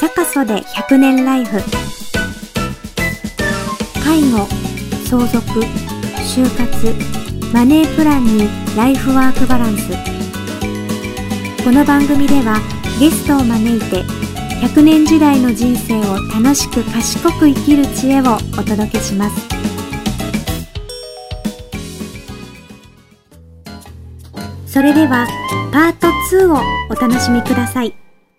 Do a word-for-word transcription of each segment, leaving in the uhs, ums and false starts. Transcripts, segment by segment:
坂曽でひゃくねんライフ。介護、相続、就活、マネープランにライフワークバランス。この番組ではゲストを招いてひゃくねん時代の人生を楽しく賢く生きる知恵をお届けします。それではパートツーをお楽しみください。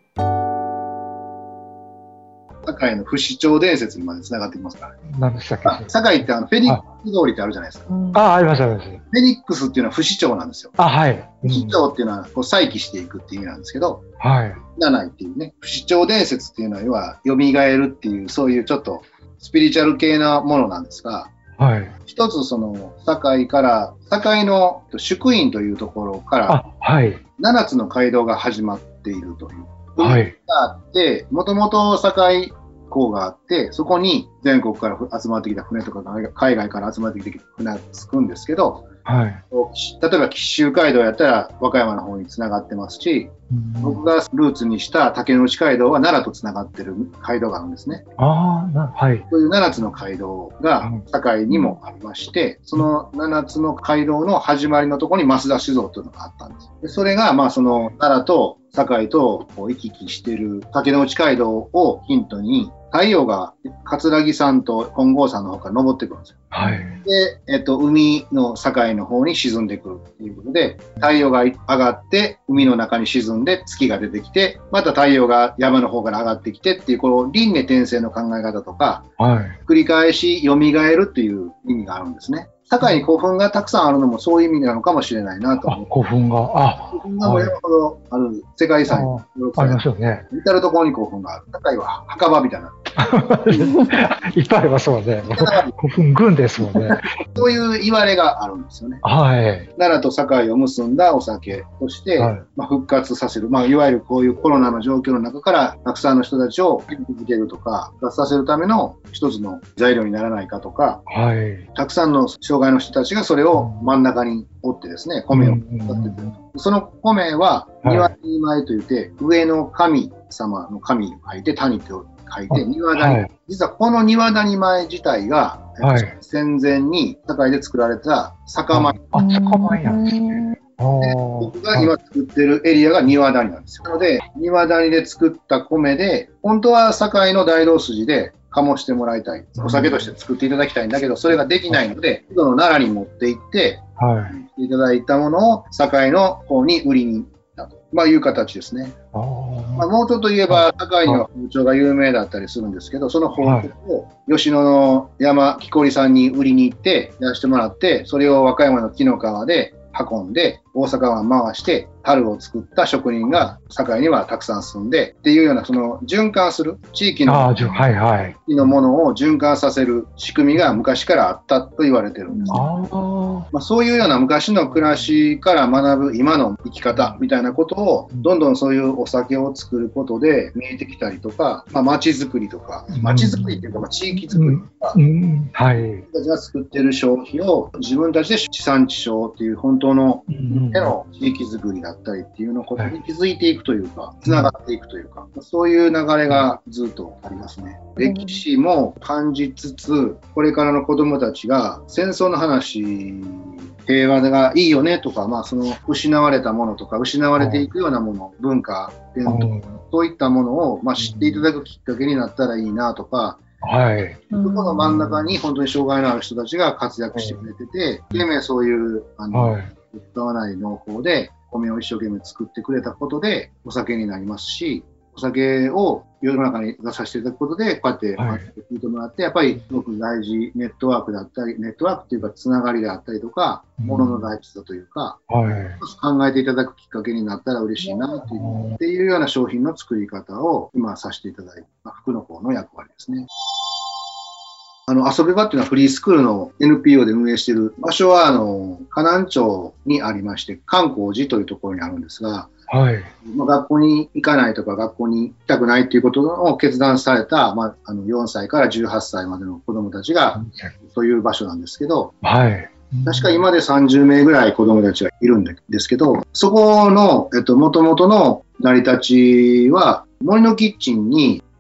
堺の不死鳥伝説にまでつながってきますからね。 何でしたっけ？ 堺ってあのフェニックス通りってあるじゃないですか。 ああ、ありましたありました。 フェニックスっていうのは不死鳥なんですよ。 あ、はい。 不死鳥っていうのはこう再起していくっていう意味なんですけど、 はい。 死なないっていうね。不死鳥伝説っていうのは要は蘇るっていうそういうちょっとスピリチュアル系なものなんですが、 はい。 一つその堺から堺の宿院というところからあ、はい。 ななつの街道が始まっているという。 はい。 があって、もともと堺港があって、そこに全国から集まってきた船とか海外から集まってきた船が着くんですけど、 はい。 例えば紀州街道やったら和歌山の方につながってますし、うん、僕がルーツにした竹之内街道は奈良とつながってる街道があるんですね。 ああ、はい。 そういうななつの街道が堺にもありまして、そのななつの街道の始まりのところに増田酒造というのがあったんです。でそれがまあその奈良と堺と行き来している竹之内街道をヒントに、太陽が葛城山と金剛山の方から昇ってくるんですよ。 はい。 で、えっと、海の境の方に沈んでくるっていうことで、太陽が上がって海の中に沈んで月が出てきて、また太陽が山の方から上がってきてっていう、この輪廻転生の考え方とか、 はい、 繰り返し蘇るっていう意味があるんですね。堺に古墳がたくさんあるのもそういう意味なのかもしれないなと思う。 古墳が、あ、 古墳がもう山ほどある世界遺産にありますよね。 至るところに古墳がある。堺は墓場みたいな。 いっぱいありますもんね。古墳群ですもんね。 そういう言われがあるんですよね。 はい。 奈良と堺を結んだお酒として、はい、まあ、復活させる、まあ、いわゆるこういうコロナの状況の中からたくさんの人たちを元気づけるとか、復活させるための一つの材料にならないかとか、 はい、 たくさんの障害の人たちがそれを真ん中に折ってですね、米を使ってて、うん、その米は庭谷米といって、はい、上の神様の神を書いて谷と書いて庭谷、はい、実はこの庭谷米自体が、はい、戦前に堺で作られた酒米。 あ、酒米なんですね。 で僕が今作ってるエリアが庭谷なんですよ。なので庭谷で作った米で、本当は堺の大道筋で醸してもらいたい、お酒として作っていただきたいんだけど、それができないので、その奈良に持って行って、はい、いただいたものを堺の方に売りに行ったと、まあ、いう形ですね。あ、まあ、もうちょっと言えば、堺には包丁が有名だったりするんですけど、その包丁を吉野の山木こりさんに売りに行ってやらせてもらって、それを和歌山の紀の川で運んで大阪湾回して樽を作った職人が堺にはたくさん住んでっていうような、その循環する地域の、はいはい、のものを循環させる仕組みが昔からあったと言われてるんです。あ、まあ、そういうような昔の暮らしから学ぶ今の生き方みたいなことをどんどんそういうお酒を作ることで見えてきたりとか、まあ、街づくりとか街づくりっていうか、まあ、地域づくりとか、うんうん、はい、自分たちが作ってる消費を自分たちで地産地消っていう本当の手の地域づくりだったりっていうのことに気づいていくというか、つながっていくというか、そういう流れがずっとありますね。歴史も感じつつ、これからの子どもたちが戦争の話、平和がいいよねとか、まあ、その失われたものとか失われていくようなもの、文化、伝統、そういったものを、まあ、知っていただくきっかけになったらいいなとか、はい、そこの真ん中に本当に障害のある人たちが活躍してくれてて、一生懸命そういうあの、はい、使わない農法で米を一生懸命作ってくれたことでお酒になりますし、お酒を世の中に出させていただくことでこうやって聞いてもらって、やっぱりすごく大事、ネットワークだったり、ネットワークっていうかつながりであったりとか、ものの大事さというか、はい、考えていただくきっかけになったら嬉しいなっていう、っていうような商品の作り方を今させていただいた服の方の役割ですね。あの遊び場っていうのはフリースクールの エヌピーオー で運営している場所はあの河南町にありまして、観光寺というところにあるんですが、はい、まあ、学校に行かないとか学校に行きたくないということを決断された、まあ、あのよんさいからじゅうはっさいまでの子どもたちがそういう場所なんですけど、はい、確か今でさんじゅうめいぐらい子どもたちがいるんですけど、そこの、えっと、元々の成り立ちは森のキッチンに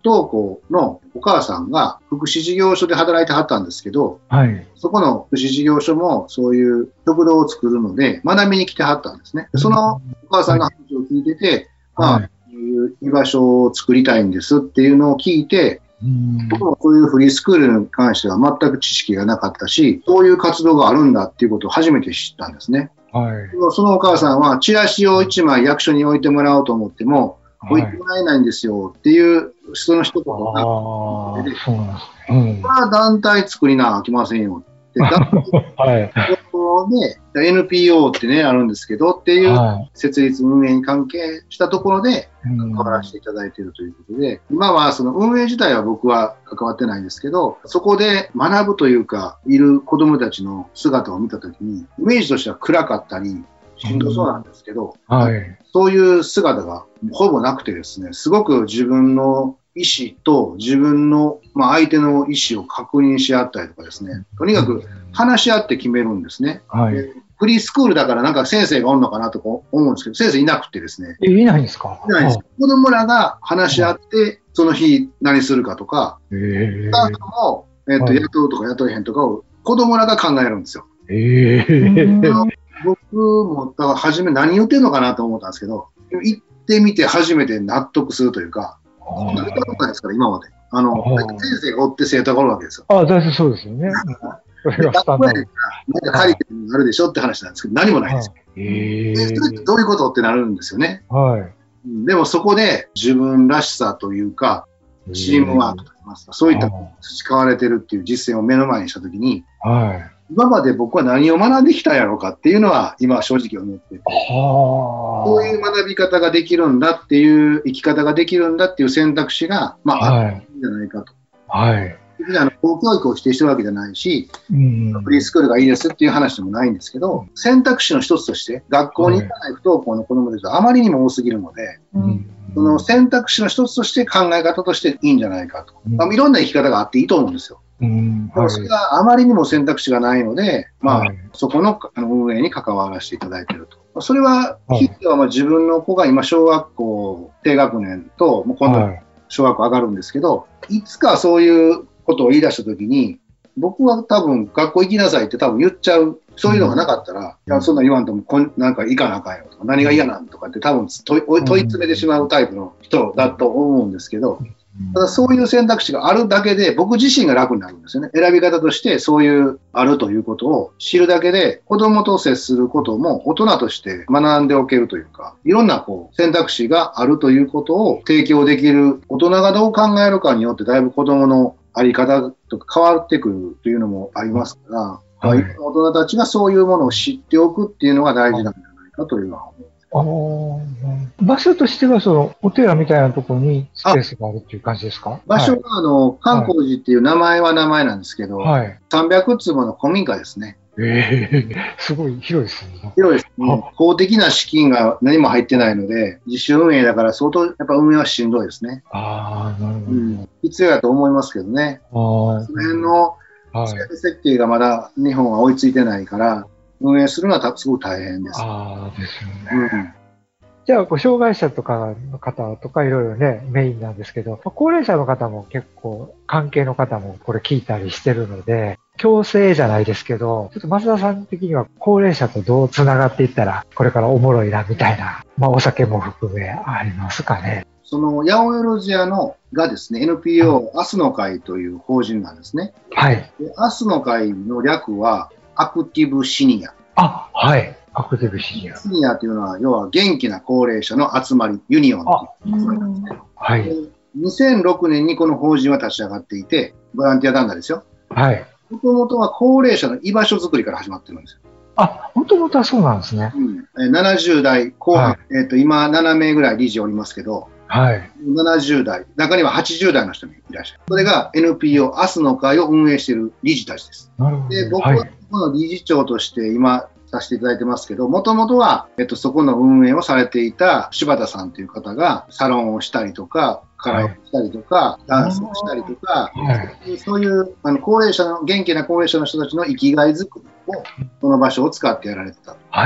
登校のお母さんが福祉事業所で働いてはったんですけど、 はい。 そこの福祉事業所もそういう食堂を作るので学びに来てはったんですね。そのお母さんの話を聞いてて、 はい、 まあ、そういう居場所を作りたいんですっていうのを聞いて、 うん、 僕もそういうフリースクールに関しては全く知識がなかったし、そういう活動があるんだっていうことを初めて知ったんですね。 はい、 そのお母さんはチラシをいちまい役所に置いてもらおうと思っても、置いてもらえないんですよっていうその一言が、 ああ、そうなんですね。うん、 これは団体作りなあきませんよって、団体で エヌピーオー ってね、あるんですけどっていう設立運営に関係したところで関わらせていただいているということで、今はその運営自体は僕は関わってないんですけど、そこで学ぶというか、いる子どもたちの姿を見たときに、イメージとしては暗かったり、しんどそうなんですけど、 うん、はい、 そういう姿がほぼなくてですね、すごく自分の意思と自分の、まあ、相手の意思を確認し合ったりとかですね、とにかく話し合って決めるんですね。 はい、 フリースクールだからなんか先生がおんのかなとか思うんですけど、先生いなくてですね。 え、いないんですか？ いないんです。子供らが話し合って、その日何するかとか、 えー、 スタッフも、えーと、雇うとか雇えへんとかを子供らが考えるんですよ。 えー、 僕もだから初め何言ってんのかなと思ったんですけど、行ってみて初めて納得するというか、そんな見たことないですから、今まで。あの、先生がおって生徒がおるわけですよ。 ああ、大体そうですよね。それがスタンダード。 なんか借りてあるでしょって話なんですけど、何もないですよ。 えー、 それってどういうことってなるんですよね。 はい。 でもそこで自分らしさというか、チームワークといいますか、そういった培われてるっていう実践を目の前にしたときに、 はい。 今まで僕は何を学んできたんやろうかっていうのは今正直思ってて、こういう学び方ができるんだっていう生き方ができるんだっていう選択肢が、まあ、あるんじゃないかと。 はい。 あの公教育を否定してるわけじゃないし、うん、フリースクールがいいですっていう話でもないんですけど、選択肢の一つとして学校に行かない不登校の子どもたちがあまりにも多すぎるので、うん、その選択肢の一つとして考え方としていいんじゃないかと、うん、まあ、いろんな生き方があっていいと思うんですよ。うん、でもそれがあまりにも選択肢がないので、まあ、はい、そこの運営に関わらせていただいていると。それは、ひいてはまあ自分の子が今小学校低学年と、もう今度小学校上がるんですけど、いつかそういうことを言い出したときに、僕は多分学校行きなさいって多分言っちゃう。そういうのがなかったら、うん、いやそんな言わんともこんなんか行かなあかんよとか、何が嫌なんとかって多分問い、問い詰めてしまうタイプの人だと思うんですけど、ただそういう選択肢があるだけで僕自身が楽になるんですよね。選び方としてそういうあるということを知るだけで子供と接することも大人として学んでおけるというか、いろんなこう選択肢があるということを提供できる、大人がどう考えるかによってだいぶ子供のあり方とか変わってくるというのもありますから、はい、大人たちがそういうものを知っておくっていうのが大事なんじゃないかというのは思います。 あのー、場所としてはそのお寺みたいなところにスペースがあるっていう感じですか？ 場所はあの観光寺っていう名前は名前なんですけど、はい、さんびゃくつぼの古民家ですね。 えー、すごい広いですね。 広いです、ね。公的な資金が何も入ってないので、自主運営だから相当やっぱ運営はしんどいですね。 ああ、なるほど、うん。 必要だと思いますけどね。あその辺の設計がまだ日本は追いついてないから、運営するのはすごく大変です。 ああ、ですよね。うん、じゃあ、障害者とかの方とかいろいろね、メインなんですけど、高齢者の方も結構、関係の方もこれ聞いたりしてるので、共生じゃないですけど、ちょっと増田さん的には高齢者とどうつながっていったら、これからおもろいなみたいな、まあお酒も含めありますかね。 その、八百万屋のがですね、エヌピーオー 明日の会という法人なんですね。 はい。 で明日の会の略は、アクティブシニア。 あ、はい。アクティブシニア。 シニアというのは、要は元気な高齢者の集まり、ユニオンという集まりなんですね。 はい。 にせんろくねんにこの法人は立ち上がっていて、ボランティア団体ですよ。 はい。 もともとは高齢者の居場所づくりから始まってるんですよ。 あ、もともとはそうなんですね。 うん、ななじゅう代後半、はい、えっと、今ななめいぐらい理事おりますけど、 はい。 ななじゅう代、中にははちじゅう代の人もいらっしゃる。それが エヌピーオー 明日の会を運営している理事たちです。 なるほど。 で、僕はこの理事長として今させていただいてますけど、もともとは、えっと、そこの運営をされていた柴田さんという方がサロンをしたりとか、カラオケしたりとか、はい、ダンスをしたりとか、はい、そういうあの高齢者の、元気な高齢者の人たちの生きがいづくりを、その場所を使ってやられてた。 はい。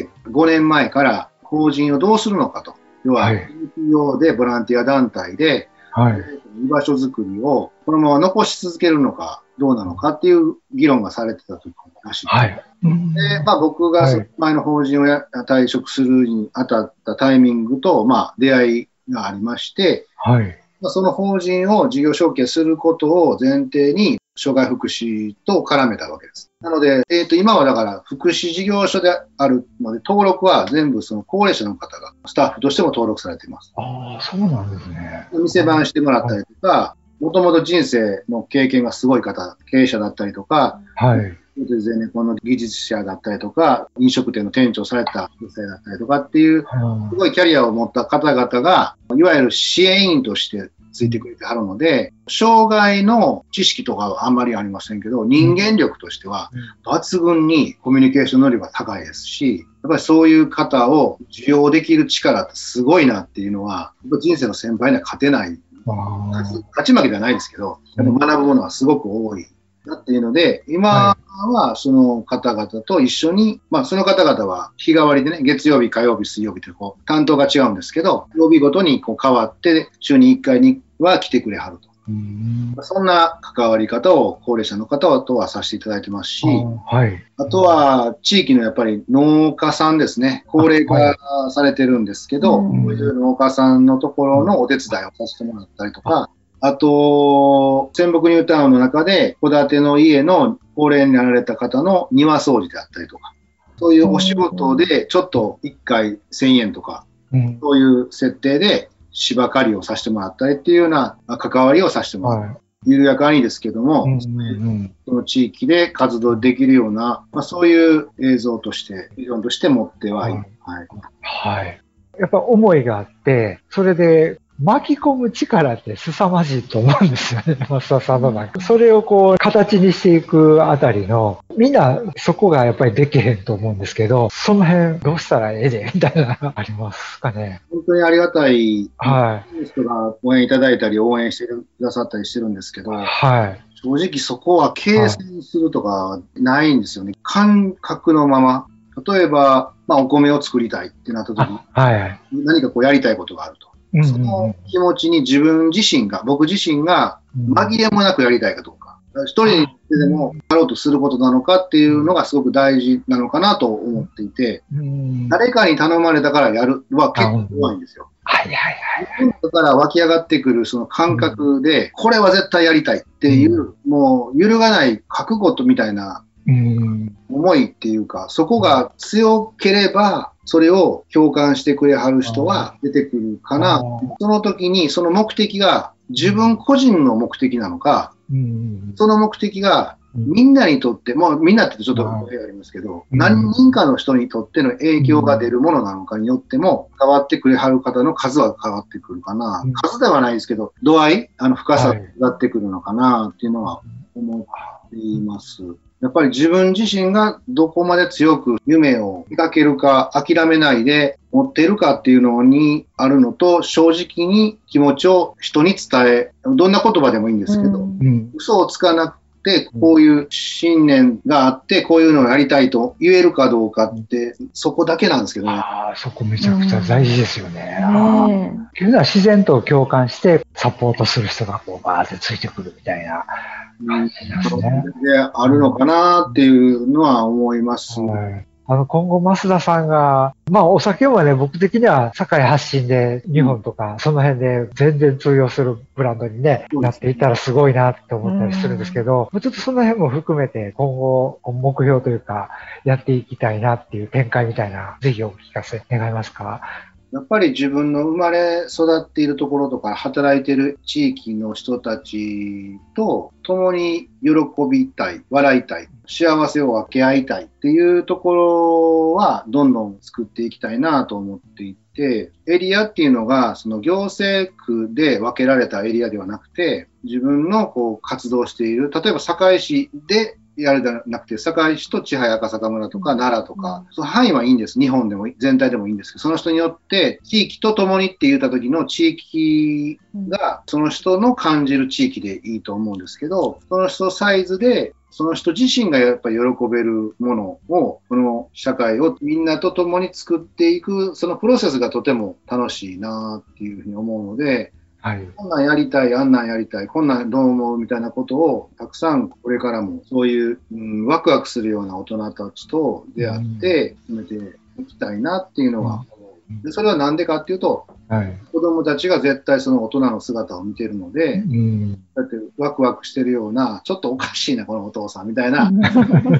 ただ、ご高齢もご高齢になって、ごねんまえから法人をどうするのかと要は、エヌピーオー でボランティア団体で、はい、居場所づくりをこのまま残し続けるのかどうなのかっていう議論がされてた時らしい。はい、で、まあ、僕が前の法人をや退職するにあたったタイミングと、まあ、出会いがありまして、はい、まあ、その法人を事業承継することを前提に障害福祉と絡めたわけです。なので、えっと、今はだから福祉事業所であるので、登録は全部その高齢者の方がスタッフとしても登録されています。 ああ、そうなんですね。 店番してもらったりとか、もともと人生の経験がすごい方、経営者だったりとか、はい。ゼネコンの技術者だったりとか、飲食店の店長された女性だったりとかっていう、すごいキャリアを持った方々が、いわゆる支援員としてついてくれてはるので、障害の知識とかはあんまりありませんけど、人間力としては抜群にコミュニケーション能力が高いですし、やっぱりそういう方を受容できる力ってすごいなっていうのは、人生の先輩には勝てない。勝ち負けではないですけど、学ぶものはすごく多い。なっていうので、今はその方々と一緒に、まあその方々は日替わりでね、月曜日、火曜日、水曜日とこう担当が違うんですけど、曜日ごとにこう変わって、週にいっかいには来てくれはると。うんそんな関わり方を高齢者の方とはさせていただいてますし、あ、はい、あとは地域のやっぱり農家さんですね、高齢化されてるんですけど、こういう農家さんのところのお手伝いをさせてもらったりとか、あと、仙北ニュータウンの中で、戸建ての家の高齢になられた方の庭掃除であったりとか、そういうお仕事でちょっといっかいせんえんとか、うん、そういう設定で芝刈りをさせてもらったりっていうような関わりをさせてもらう。はい、緩やかにですけども、うんうん、その地域で活動できるような、まあ、そういう映像として、ビジョンとして持ってはいる。はい。 はい。やっぱ思いがあって、それで、巻き込む力って凄まじいと思うんですよね、増田さんのなんか。それをこう、形にしていくあたりの、みんなそこがやっぱりできへんと思うんですけど、その辺どうしたらええで、みたいなのありますかね。 本当にありがたい、はい。人が応援いただいたり、応援してくださったりしてるんですけど、はい。正直そこは計算するとかないんですよね。はい、感覚のまま。例えば、まあ、お米を作りたいってなった時に、はいはい、何かこうやりたいことがあると。その気持ちに自分自身が、僕自身が紛れもなくやりたいかどうか。一人でもやろうとすることなのかっていうのがすごく大事なのかなと思っていて、誰かに頼まれたからやるは結構怖いんですよ。はいはいはい。だから湧き上がってくるその感覚で、これは絶対やりたいっていう、もう揺るがない覚悟とみたいな思いっていうか、そこが強ければ、それを共感してくれはる人は出てくるかな。その時にその目的が自分個人の目的なのか、その目的がみんなにとって、もうみんなってちょっと語弊ありますけど、何人かの人にとっての影響が出るものなのかによっても変わってくれはる方の数は変わってくるかな。数ではないですけど、度合い、あの深さが上がってくるのかなっていうのは思っています。やっぱり自分自身がどこまで強く夢を描けるか、諦めないで持っているかっていうのにあるのと、正直に気持ちを人に伝え、どんな言葉でもいいんですけど、うん、嘘をつかなくて、こういう信念があって、こういうのをやりたいと言えるかどうかって、そこだけなんですけどね。 ああ、そこめちゃくちゃ大事ですよね。うん、っていうのは自然と共感してサポートする人がこうバーってついてくるみたいな。感じですね。 であるのかなっていうのは思います。はい、 あの今後増田さんが、まあお酒はね、僕的には堺発信で日本とか、うん、その辺で全然通用するブランドにね、なっていったらすごいなって思ったりするんですけど、ちょっとその辺も含めて今後目標というかやっていきたいなっていう展開みたいな、ぜひお聞かせ願いますか。 やっぱり自分の生まれ育っているところとか働いている地域の人たちと共に喜びたい、笑いたい、幸せを分け合いたいっていうところはどんどん作っていきたいなと思っていて、エリアっていうのがその行政区で分けられたエリアではなくて、自分のこう活動している、例えば堺市でやるじゃなくて、堺市と千早赤坂村とか奈良とか、その範囲はいいんです。日本でも全体でもいいんですけど、その人によって地域と共にって言った時の地域がその人の感じる地域でいいと思うんですけど、その人サイズでその人自身がやっぱり喜べるものを、この社会をみんなと共に作っていく、そのプロセスがとても楽しいなっていうふうに思うので、はい、こんなんやりたい、あんなんやりたい、こんなんどう思うみたいなことをたくさんこれからもそういう、うん、ワクワクするような大人たちと出会って進めていきたいなっていうのは思う。でそれはなんでかっていうと、はい、子供たちが絶対その大人の姿を見てるので、うん、だってワクワクしてるような、ちょっとおかしいなこのお父さんみたいな、なんか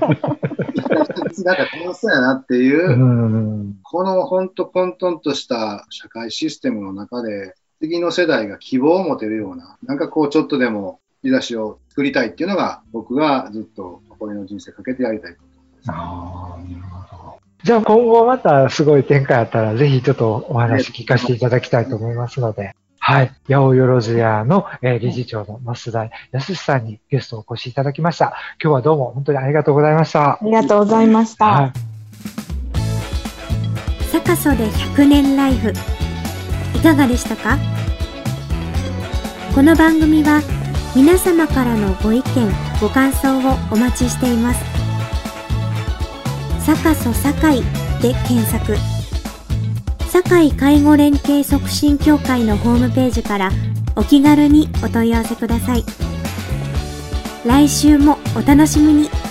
楽しそうやなっていう、うん、このほんと混沌とした社会システムの中で、次の世代が希望を持てるような、なんかこうちょっとでも日差しを作りたいっていうのが、僕がずっと残りの人生かけてやりたいことです。あー、なるほど。 じゃあ今後またすごい展開あったら、ぜひちょっとお話聞かせていただきたいと思いますので、はい。八百万屋の、えー、理事長の増田康さんにゲストをお越しいただきました。今日はどうも本当にありがとうございました。 ありがとうございました。はい、 坂曽でひゃくねんライフ。いかがでしたか？この番組は皆様からのご意見、ご感想をお待ちしています。坂曽堺で検索。堺介護連携促進協会のホームページからお気軽にお問い合わせください。来週もお楽しみに。